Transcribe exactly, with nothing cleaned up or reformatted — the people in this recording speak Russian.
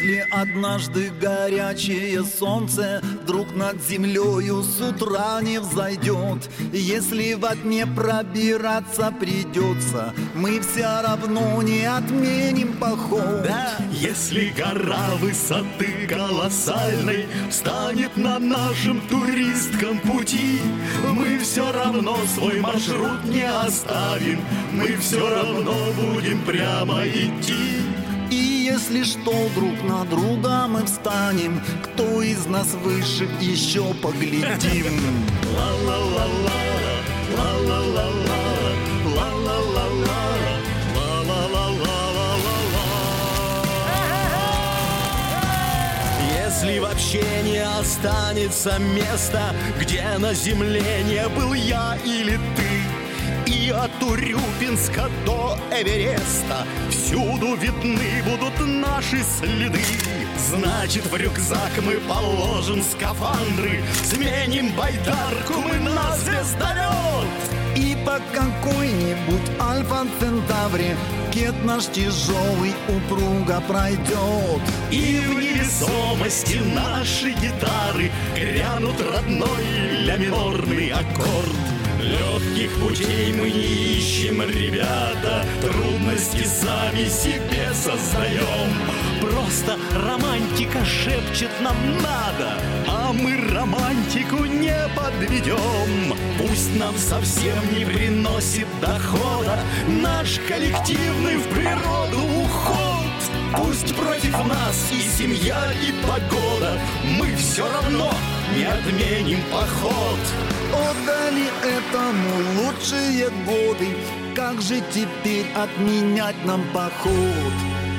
Если однажды горячее солнце вдруг над землею с утра не взойдет, если во тьме пробираться придется, мы все равно не отменим поход. Да, если гора высоты колоссальной встанет на нашем туристском пути, мы все равно свой маршрут не оставим, мы все равно будем прямо идти. И если что, друг на друга мы встанем, кто из нас выше, еще поглядим. Ла-ла-ла-ла, ла-ла-ла-ла, ла-ла-ла-ла, ла-ла-ла-ла-ла-ла. Если вообще не останется места, где на земле не был я или ты, и от Урюпинска до Эвереста всюду видны будут наши следы, значит, в рюкзак мы положим скафандры, сменим байдарку мы на звездолет. И по какой-нибудь Альфа-Центавре кет наш тяжелый упруго пройдет. И в невесомости наши гитары грянут родной ля-минорный аккорд. Легких путей мы не ищем, ребята, трудности сами себе создаем. Просто романтика шепчет нам надо, а мы романтику не подведем. Пусть нам совсем не приносит дохода наш коллективный в природу уход. Пусть против нас и семья, и погода, мы все равно не отменим поход. Отдали этому лучшие годы, как же теперь отменять нам поход?